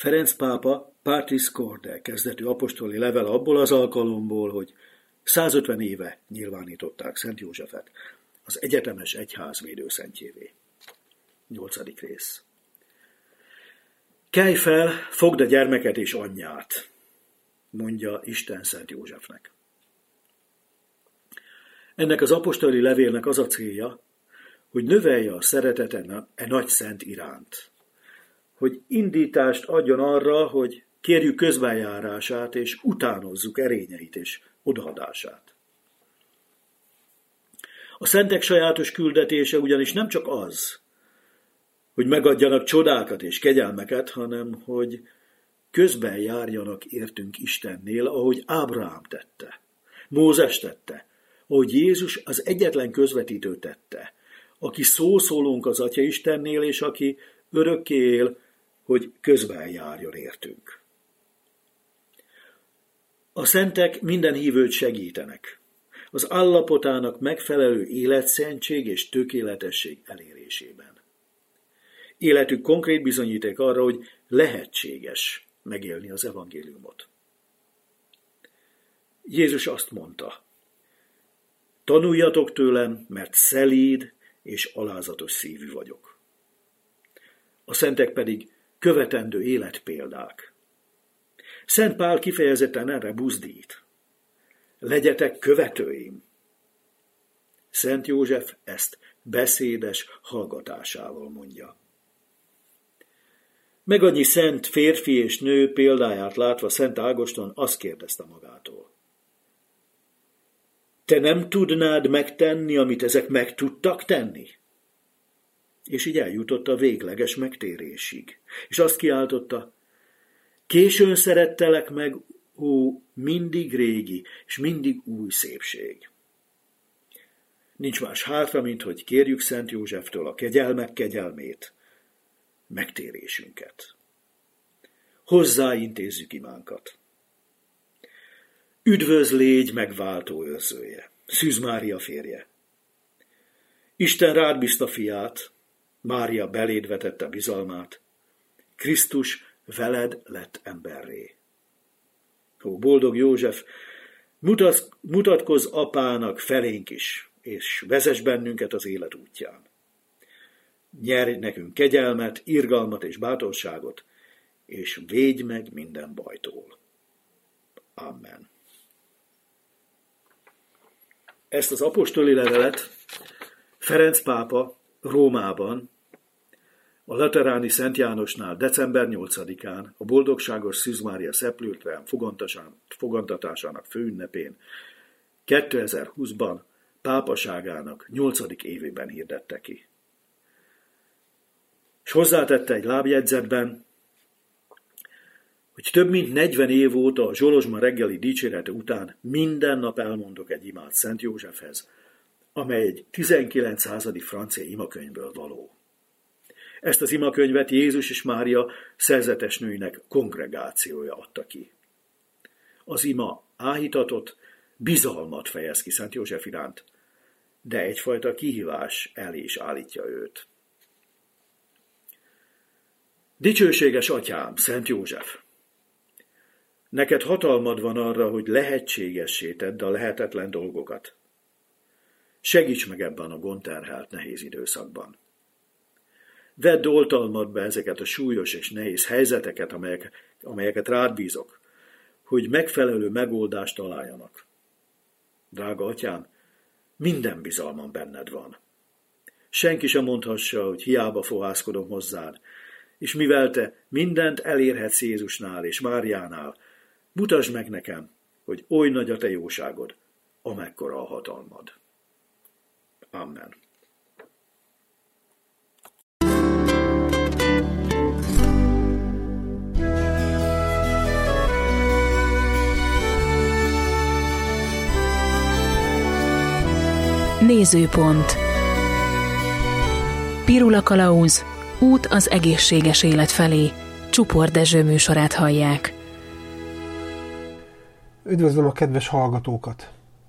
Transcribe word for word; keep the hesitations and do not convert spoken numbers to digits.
Ferenc pápa Patris Corde kezdetű apostoli level abból az alkalomból, hogy százötven éve nyilvánították Szent Józsefet az egyetemes egyház védőszentjévé. Nyolcadik rész. Kelj fel, fogd a gyermeket és anyját, mondja Isten Szent Józsefnek. Ennek az apostoli levélnek az a célja, hogy növelje a szeretete e nagy szent iránt, hogy indítást adjon arra, hogy kérjük közbenjárását, és utánozzuk erényeit és odaadását. A szentek sajátos küldetése ugyanis nem csak az, hogy megadjanak csodákat és kegyelmeket, hanem hogy közben járjanak értünk Istennél, ahogy Ábrahám tette, Mózes tette, ahogy Jézus az egyetlen közvetítő tette, aki szószólunk az Atya Istennél, és aki örökké él, hogy közben járjon értünk. A szentek minden hívőt segítenek az állapotának megfelelő életszentség és tökéletesség elérésében. Életük konkrét bizonyíték arra, hogy lehetséges megélni az evangéliumot. Jézus azt mondta, tanuljatok tőlem, mert szelíd és alázatos szívű vagyok. A szentek pedig követendő életpéldák. Szent Pál kifejezetten erre buzdít. Legyetek követőim. Szent József ezt beszédes hallgatásával mondja. Meg annyi szent férfi és nő példáját látva Szent Ágoston azt kérdezte magától. Te nem tudnád megtenni, amit ezek meg tudtak tenni? És így eljutott a végleges megtérésig. És azt kiáltotta, későn szerettelek meg, ó, mindig régi, és mindig új szépség. Nincs más hátra, mint hogy kérjük Szent Józseftől a kegyelmek kegyelmét, megtérésünket. Hozzá intézzük imánkat. Üdvözl légy megváltó őrzője, Szűz Mária férje. Isten rád bízta fiát, Mária beléd vetette bizalmát, Krisztus veled lett emberré. Ó, boldog József, mutatkozz, mutatkozz apának felénk is, és vezess bennünket az élet útján. Nyerj nekünk kegyelmet, irgalmat és bátorságot, és védj meg minden bajtól. Amen. Ezt az apostoli levelet Ferenc pápa Rómában, a Lateráni Szent Jánosnál december nyolcadikán, a boldogságos Szűz Mária szeplőtlen fogantatásának főünnepén kétezer-húszban pápaságának nyolcadik évében hirdette ki. És hozzátette egy lábjegyzetben, hogy több mint negyven év óta a Zsolozsma reggeli dicsérete után minden nap elmondok egy imát Szent Józsefhez, amely egy tizenkilenc századi francia imakönyvből való. Ezt az imakönyvet Jézus és Mária szerzetesnőinek kongregációja adta ki. Az ima áhítatot, bizalmat fejez ki Szent József iránt, de egyfajta kihívás elé is állítja őt. Dicsőséges atyám, Szent József! Neked hatalmad van arra, hogy lehetségessé tedd a lehetetlen dolgokat. Segíts meg ebben a gondterhelt nehéz időszakban. Vedd oltalmadba ezeket a súlyos és nehéz helyzeteket, amelyek, amelyeket rád bízok, hogy megfelelő megoldást találjanak. Drága atyám, minden bizalmam benned van. Senki sem mondhassa, hogy hiába fohászkodom hozzád, és mivel te mindent elérhetsz Jézusnál és Máriánál, mutasd meg nekem, hogy oly nagy a te jóságod, amekkora a hatalmad. Amen. Nézőpont. Pirula Kalauz, út az egészséges élet felé. Csupor Dezső műsorát hallják. Üdvözlöm a kedves hallgatókat!